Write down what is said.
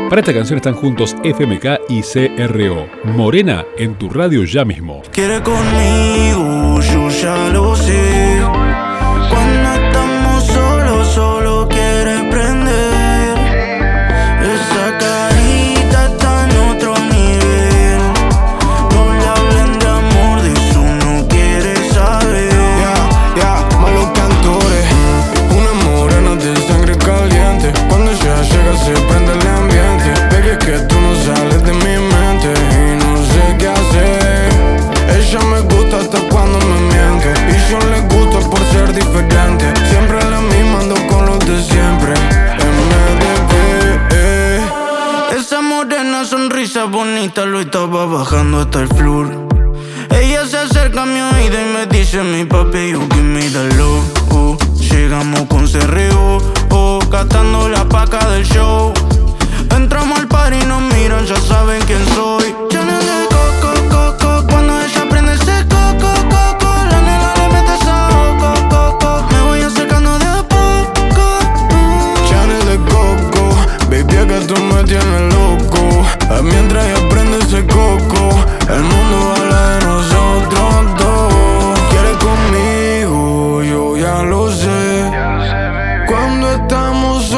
Para esta canción están juntos FMK y CRO. Morena en tu radio ya mismo. Quiere conmigo, yo ya lo sé. Cuando estamos solos, solo quiere prender. Esa carita está en otro nivel. No le hablen de amor, de eso no quiere saber. Malos cantores. Una morena de sangre caliente. Cuando ella llega se prende el ambiente. Baby, es que tú no sales de mi mente y no sé qué hacer. Ella me gusta hasta cuando me miente y yo le gusto por ser diferente. Siempre la misma, ando con los de siempre. MDB. Esa morena sonrisa bonita lo estaba bajando hasta el floor. Ella se acerca a mi oído y me dice: mi papi, you give me the love. Llegamos con CRO, gastando la paca del show. Entramos al par y nos miran, ya saben quién soy. Chanel de coco, cuando ella prende ese coco. La nena le mete esa coco. Me voy acercando de a poco. Chanel de coco, baby, es que tú me tienes loco. Mientras ella prende ese coco, el mundo habla de nosotros dos. Quiere conmigo, yo ya lo sé. Cuando estamos